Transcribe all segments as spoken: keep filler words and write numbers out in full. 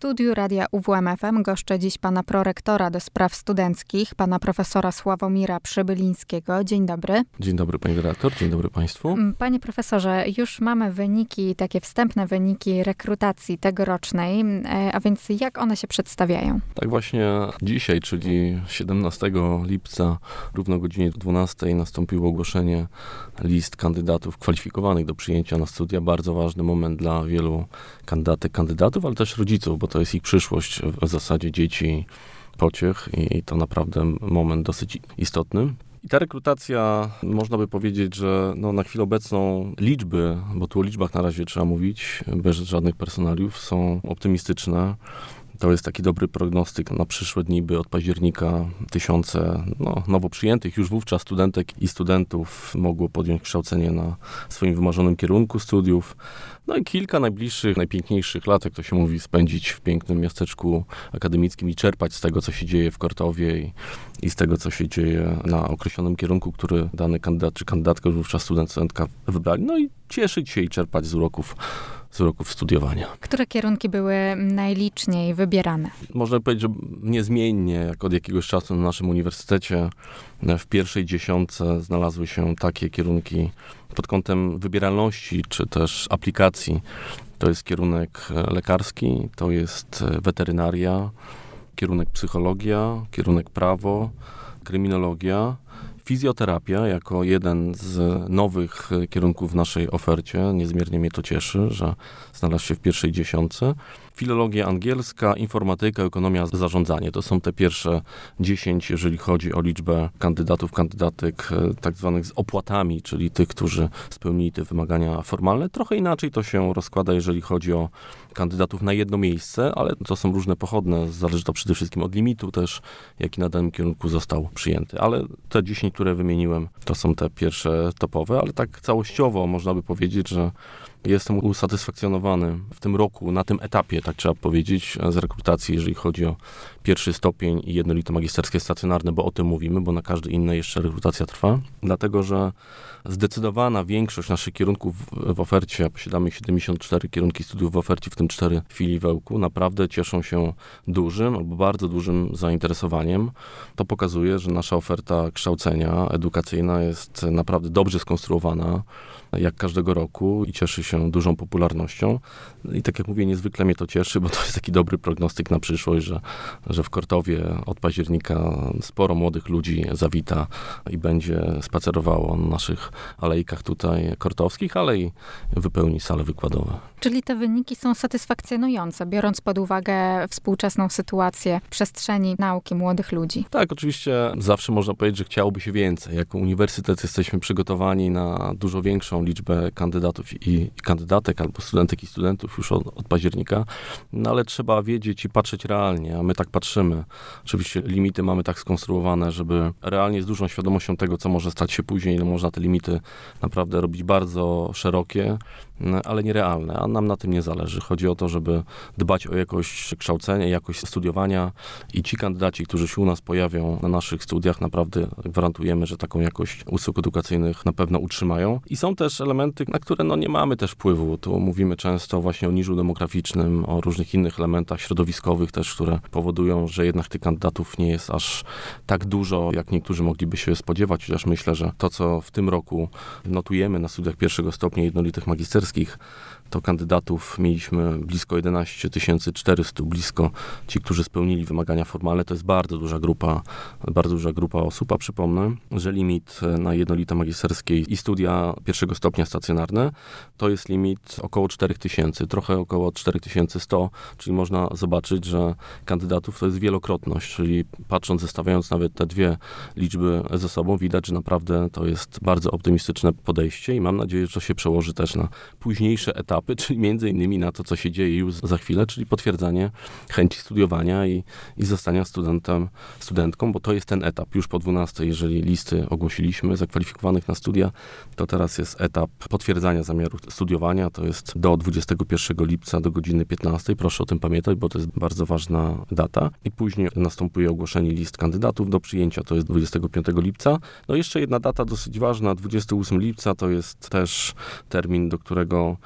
studiu Radia U W M F M goszczę dziś pana prorektora do spraw studenckich, pana profesora Sławomira Przybylińskiego. Dzień dobry. Dzień dobry pani redaktor, dzień dobry państwu. Panie profesorze, już mamy wyniki, takie wstępne wyniki rekrutacji tegorocznej, a więc jak one się przedstawiają? Tak właśnie dzisiaj, czyli siedemnastego lipca, równo o godzinie dwunastej nastąpiło ogłoszenie list kandydatów kwalifikowanych do przyjęcia na studia. Bardzo ważny moment dla wielu kandydatek, kandydatów, ale też rodziców, bo to jest ich przyszłość, w zasadzie dzieci, pociech i to naprawdę moment dosyć istotny. I ta rekrutacja, można by powiedzieć, że no na chwilę obecną liczby, bo tu o liczbach na razie trzeba mówić, bez żadnych personaliów, są optymistyczne. To jest taki dobry prognostyk na przyszłe dni, by od października tysiące no, nowo przyjętych już wówczas studentek i studentów mogło podjąć kształcenie na swoim wymarzonym kierunku studiów. No i kilka najbliższych, najpiękniejszych lat, jak to się mówi, spędzić w pięknym miasteczku akademickim i czerpać z tego, co się dzieje w Kortowie i, i z tego, co się dzieje na określonym kierunku, który dany kandydat czy kandydatka, już wówczas student, studentka wybrali. No i cieszyć się i czerpać z uroków z uroków studiowania. Które kierunki były najliczniej wybierane? Można powiedzieć, że niezmiennie, jak od jakiegoś czasu na naszym uniwersytecie, w pierwszej dziesiątce znalazły się takie kierunki pod kątem wybieralności, czy też aplikacji. To jest kierunek lekarski, to jest weterynaria, kierunek psychologia, kierunek prawo, kryminologia, fizjoterapia jako jeden z nowych kierunków w naszej ofercie. Niezmiernie mnie to cieszy, że znalazł się w pierwszej dziesiątce. Filologia angielska, informatyka, ekonomia, zarządzanie. To są te pierwsze dziesięć, jeżeli chodzi o liczbę kandydatów, kandydatek tak zwanych z opłatami, czyli tych, którzy spełnili te wymagania formalne. Trochę inaczej to się rozkłada, jeżeli chodzi o kandydatów na jedno miejsce, ale to są różne pochodne. Zależy to przede wszystkim od limitu też, jaki na danym kierunku został przyjęty. Ale te dziesięć, które wymieniłem, to są te pierwsze topowe, ale tak całościowo można by powiedzieć, że jestem usatysfakcjonowany w tym roku, na tym etapie, tak trzeba powiedzieć, z rekrutacji, jeżeli chodzi o pierwszy stopień i jednolite magisterskie stacjonarne, bo o tym mówimy, bo na każdy inny jeszcze rekrutacja trwa. Dlatego, że zdecydowana większość naszych kierunków w ofercie, posiadamy siedemdziesiąt cztery kierunki studiów w ofercie, w tym cztery filii w Ełku, naprawdę cieszą się dużym albo bardzo dużym zainteresowaniem. To pokazuje, że nasza oferta kształcenia edukacyjna jest naprawdę dobrze skonstruowana, jak każdego roku i cieszy się dużą popularnością. I tak jak mówię, niezwykle mnie to cieszy, bo to jest taki dobry prognostyk na przyszłość, że, że w Kortowie od października sporo młodych ludzi zawita i będzie spacerowało na naszych alejkach tutaj kortowskich, ale i wypełni sale wykładowe. Czyli te wyniki są satysfakcjonujące, biorąc pod uwagę współczesną sytuację przestrzeni nauki młodych ludzi. Tak, oczywiście zawsze można powiedzieć, że chciałoby się więcej. Jako uniwersytet jesteśmy przygotowani na dużo większą liczbę kandydatów i, i kandydatek, albo studentek i studentów już od, od października, no ale trzeba wiedzieć i patrzeć realnie, a my tak patrzymy. Oczywiście limity mamy tak skonstruowane, żeby realnie z dużą świadomością tego, co może stać się później, no można te limity naprawdę robić bardzo szerokie, ale nierealne, a nam na tym nie zależy. Chodzi o to, żeby dbać o jakość kształcenia, jakość studiowania i ci kandydaci, którzy się u nas pojawią na naszych studiach, naprawdę gwarantujemy, że taką jakość usług edukacyjnych na pewno utrzymają. I są też elementy, na które no nie mamy też wpływu. Tu mówimy często właśnie o niżu demograficznym, o różnych innych elementach środowiskowych też, które powodują, że jednak tych kandydatów nie jest aż tak dużo, jak niektórzy mogliby się spodziewać, chociaż myślę, że to, co w tym roku notujemy na studiach pierwszego stopnia jednolitych magisterskich, to kandydatów mieliśmy blisko jedenaście tysięcy czterysta, blisko ci, którzy spełnili wymagania formalne. To jest bardzo duża grupa, bardzo duża grupa osób, a przypomnę, że limit na jednolite magisterskie i studia pierwszego stopnia stacjonarne to jest limit około cztery tysiące, trochę około cztery tysiące sto, czyli można zobaczyć, że kandydatów to jest wielokrotność, czyli patrząc, zestawiając nawet te dwie liczby ze sobą, widać, że naprawdę to jest bardzo optymistyczne podejście i mam nadzieję, że to się przełoży też na późniejsze etapy, czyli między innymi na to, co się dzieje już za chwilę, czyli potwierdzanie chęci studiowania i, i zostania studentem, studentką, bo to jest ten etap. Już po dwunastej, jeżeli listy ogłosiliśmy zakwalifikowanych na studia, to teraz jest etap potwierdzania zamiaru studiowania. To jest do dwudziestego pierwszego lipca do godziny piętnastej. Proszę o tym pamiętać, bo to jest bardzo ważna data. I później następuje ogłoszenie list kandydatów do przyjęcia, to jest dwudziestego piątego lipca. No jeszcze jedna data dosyć ważna, dwudziestego ósmego lipca to jest też termin, do którego osoby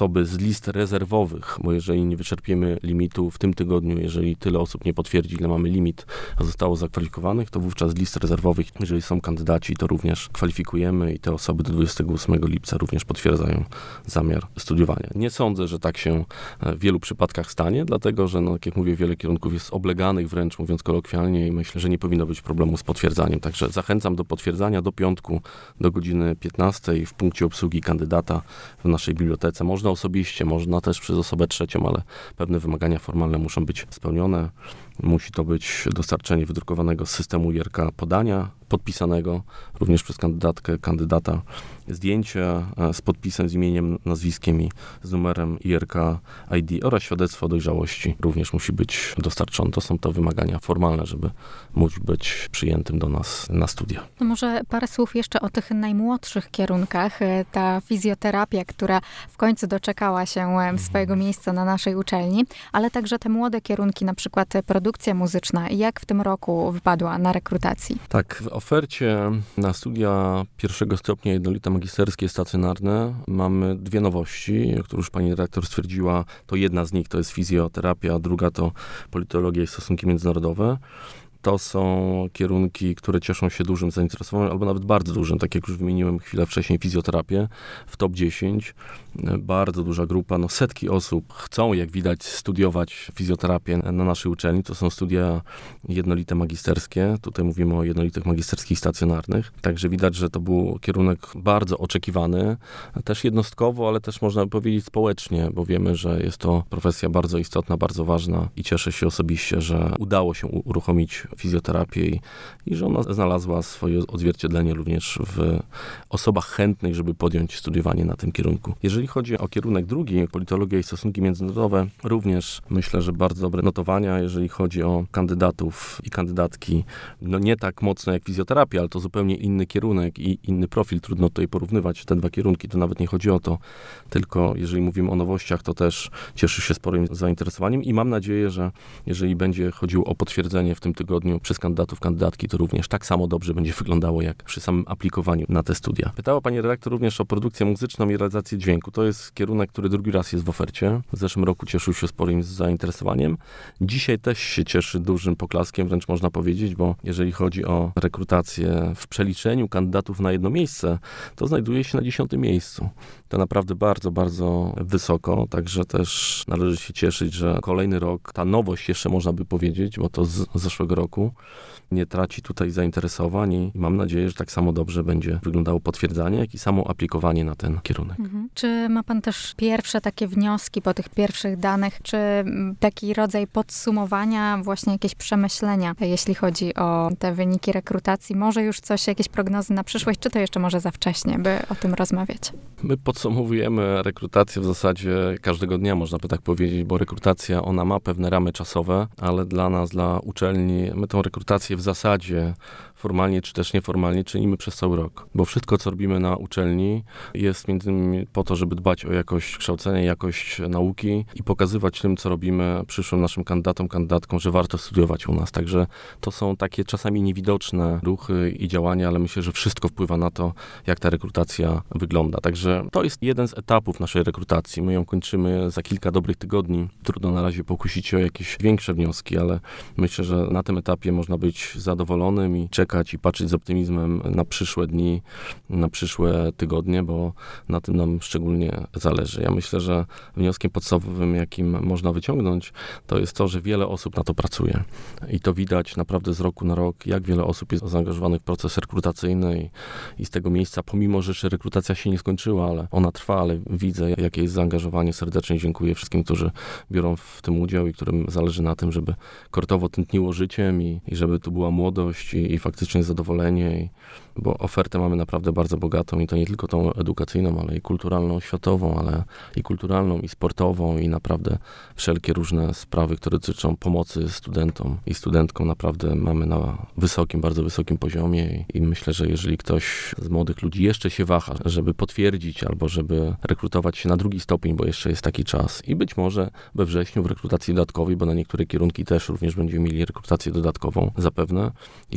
osoby z list rezerwowych, bo jeżeli nie wyczerpiemy limitu w tym tygodniu, jeżeli tyle osób nie potwierdzi, ile mamy limit, a zostało zakwalifikowanych, to wówczas z list rezerwowych, jeżeli są kandydaci, to również kwalifikujemy i te osoby do dwudziestego ósmego lipca również potwierdzają zamiar studiowania. Nie sądzę, że tak się w wielu przypadkach stanie, dlatego, że, no, jak jak mówię, wiele kierunków jest obleganych wręcz, mówiąc kolokwialnie, i myślę, że nie powinno być problemu z potwierdzaniem. Także zachęcam do potwierdzania do piątku, do godziny piętnastej w punkcie obsługi kandydata w naszej bibliotece. Można osobiście, można też przez osobę trzecią, ale pewne wymagania formalne muszą być spełnione. Musi to być dostarczenie wydrukowanego z systemu I R K podania, podpisanego również przez kandydatkę, kandydata, zdjęcie z podpisem, z imieniem, nazwiskiem i z numerem I R K I D oraz świadectwo dojrzałości również musi być dostarczone. To są to wymagania formalne, żeby móc być przyjętym do nas na studia. No może parę słów jeszcze o tych najmłodszych kierunkach. Ta fizjoterapia, która w końcu doczekała się swojego miejsca na naszej uczelni, ale także te młode kierunki, na przykład produkcja muzyczna. Jak w tym roku wypadła na rekrutacji? Tak, w ofercie na studia pierwszego stopnia jednolite magisterskie stacjonarne mamy dwie nowości, które już pani redaktor stwierdziła. To jedna z nich to jest fizjoterapia, a druga to politologia i stosunki międzynarodowe. To są kierunki, które cieszą się dużym zainteresowaniem, albo nawet bardzo dużym, tak jak już wymieniłem chwilę wcześniej, fizjoterapię w top dziesięć. Bardzo duża grupa, no setki osób chcą, jak widać, studiować fizjoterapię na naszej uczelni. To są studia jednolite magisterskie. Tutaj mówimy o jednolitych magisterskich stacjonarnych. Także widać, że to był kierunek bardzo oczekiwany, też jednostkowo, ale też można by powiedzieć społecznie, bo wiemy, że jest to profesja bardzo istotna, bardzo ważna i cieszę się osobiście, że udało się uruchomić fizjoterapię i, i że ona znalazła swoje odzwierciedlenie również w osobach chętnych, żeby podjąć studiowanie na tym kierunku. Jeżeli chodzi o kierunek drugi, politologia i stosunki międzynarodowe, również myślę, że bardzo dobre notowania, jeżeli chodzi o kandydatów i kandydatki. No nie tak mocno jak fizjoterapia, ale to zupełnie inny kierunek i inny profil. Trudno tutaj porównywać te dwa kierunki, to nawet nie chodzi o to, tylko jeżeli mówimy o nowościach, to też cieszy się sporym zainteresowaniem i mam nadzieję, że jeżeli będzie chodziło o potwierdzenie w tym tygodniu przez kandydatów, kandydatki, to również tak samo dobrze będzie wyglądało jak przy samym aplikowaniu na te studia. Pytała pani redaktor również o produkcję muzyczną i realizację dźwięku. To jest kierunek, który drugi raz jest w ofercie. W zeszłym roku cieszył się sporym zainteresowaniem. Dzisiaj też się cieszy dużym poklaskiem, wręcz można powiedzieć, bo jeżeli chodzi o rekrutację w przeliczeniu kandydatów na jedno miejsce, to znajduje się na dziesiątym miejscu. To naprawdę bardzo, bardzo wysoko, także też należy się cieszyć, że kolejny rok, ta nowość jeszcze można by powiedzieć, bo to z zeszłego roku, nie traci tutaj zainteresowań i mam nadzieję, że tak samo dobrze będzie wyglądało potwierdzanie, jak i samo aplikowanie na ten kierunek. Mhm. Czy ma pan też pierwsze takie wnioski po tych pierwszych danych, czy taki rodzaj podsumowania, właśnie jakieś przemyślenia, jeśli chodzi o te wyniki rekrutacji? Może już coś, jakieś prognozy na przyszłość, czy to jeszcze może za wcześnie, by o tym rozmawiać? My podsumowujemy rekrutację w zasadzie każdego dnia, można by tak powiedzieć, bo rekrutacja, ona ma pewne ramy czasowe, ale dla nas, dla uczelni, my tą rekrutację w zasadzie formalnie czy też nieformalnie czynimy przez cały rok. Bo wszystko, co robimy na uczelni, jest między innymi po to, żeby dbać o jakość kształcenia, jakość nauki i pokazywać tym, co robimy przyszłym naszym kandydatom, kandydatkom, że warto studiować u nas. Także to są takie czasami niewidoczne ruchy i działania, ale myślę, że wszystko wpływa na to, jak ta rekrutacja wygląda. Także to jest jeden z etapów naszej rekrutacji. My ją kończymy za kilka dobrych tygodni. Trudno na razie pokusić się o jakieś większe wnioski, ale myślę, że na tym etapie można być zadowolonym i czekać i patrzeć z optymizmem na przyszłe dni, na przyszłe tygodnie, bo na tym nam szczególnie zależy. Ja myślę, że wnioskiem podstawowym, jakim można wyciągnąć, to jest to, że wiele osób na to pracuje. I to widać naprawdę z roku na rok, jak wiele osób jest zaangażowanych w proces rekrutacyjny i, i z tego miejsca, pomimo że jeszcze rekrutacja się nie skończyła, ale ona trwa, ale widzę, jakie jest zaangażowanie. Serdecznie dziękuję wszystkim, którzy biorą w tym udział i którym zależy na tym, żeby kortowo tętniło życiem i, i żeby tu była młodość i, i faktycznie zadowolenie, i, bo ofertę mamy naprawdę bardzo bogatą i to nie tylko tą edukacyjną, ale i kulturalną, światową, ale i kulturalną, i sportową, i naprawdę wszelkie różne sprawy, które dotyczą pomocy studentom i studentkom, naprawdę mamy na wysokim, bardzo wysokim poziomie i, i myślę, że jeżeli ktoś z młodych ludzi jeszcze się waha, żeby potwierdzić albo żeby rekrutować się na drugi stopień, bo jeszcze jest taki czas i być może we wrześniu w rekrutacji dodatkowej, bo na niektóre kierunki też również będziemy mieli rekrutację dodatkową zapewne, jeszcze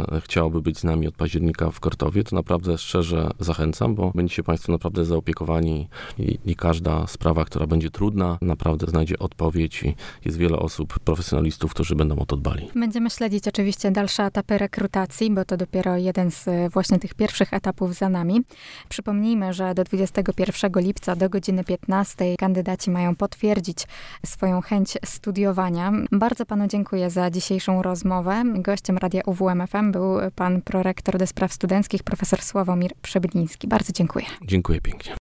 że chciałoby być z nami od października w Kortowie, to naprawdę szczerze zachęcam, bo będziecie Państwo naprawdę zaopiekowani i, i każda sprawa, która będzie trudna, naprawdę znajdzie odpowiedź i jest wiele osób, profesjonalistów, którzy będą o to dbali. Będziemy śledzić oczywiście dalsze etapy rekrutacji, bo to dopiero jeden z właśnie tych pierwszych etapów za nami. Przypomnijmy, że do dwudziestego pierwszego lipca do godziny piętnastej kandydaci mają potwierdzić swoją chęć studiowania. Bardzo panu dziękuję za dzisiejszą rozmowę. Gościem Radia U W M F M był pan prorektor do spraw studenckich, profesor Sławomir Przebydliński. Bardzo dziękuję. Dziękuję pięknie.